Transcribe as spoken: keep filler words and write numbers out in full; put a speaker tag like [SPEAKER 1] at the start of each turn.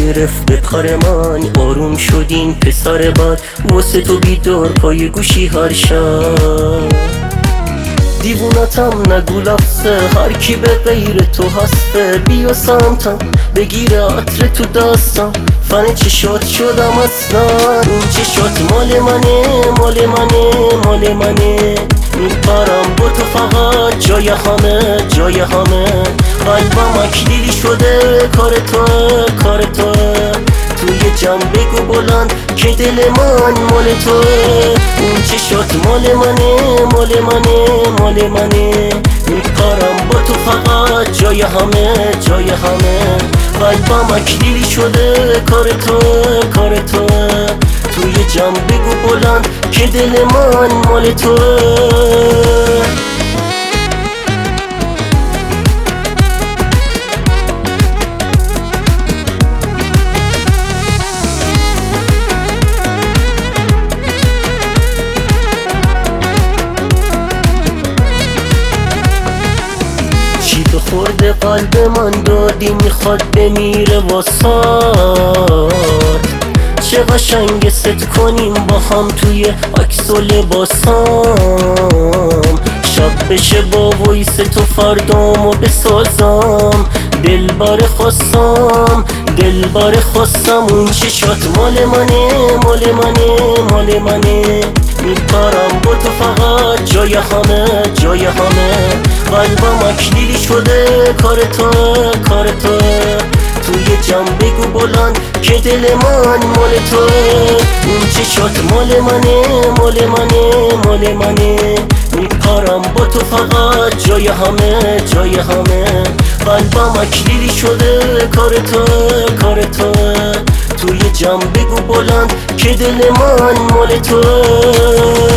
[SPEAKER 1] گرفت به کار من، آروم شدین پسر بد، واسه تو بیدار پای گوشی هر شب. دیوونتم نگو لفظه، هر کی به غیر تو هسته، بیا سمتم بگیر عطر تو دستم، فن چشات شدم اصلا. این چشات مال منه مال منه مال منه، میپرم با تو فقط جای همه جای همه. قلبم اکلیلی شده کار توه کار توه، توی جمع بگو بلند که دل من مال توه. اون چشات مال منه مال منه مال منه، میپرم با تو فقط جای همه جای همه. قلبم اکلیلی شده کار توه کار توه، توی جمع بگو بلند که دل من مال توه. خورده قلب من دادی، میخواد بمیره واسات. چه قشنگ ست کنیم با هم توی عکس و لباسام، شب بشه با ویس تو فردامو بسازم. دلبر خواستم دلبر خواستم، اون چشات مال منه مال منه مال منه، میپرم با تو فقط جای همه جای همه. قلبم اکلیلی شده کار توه کار توه، توی جمع بگو بلند که دل من مال توه. اون چشات مال منه مال منه مال منه، میپرم با تو فقط جای همه جای همه. قلبم اکلیلی شده کار توه کار توه، توی جمع بگو بلند که دل من مال توه.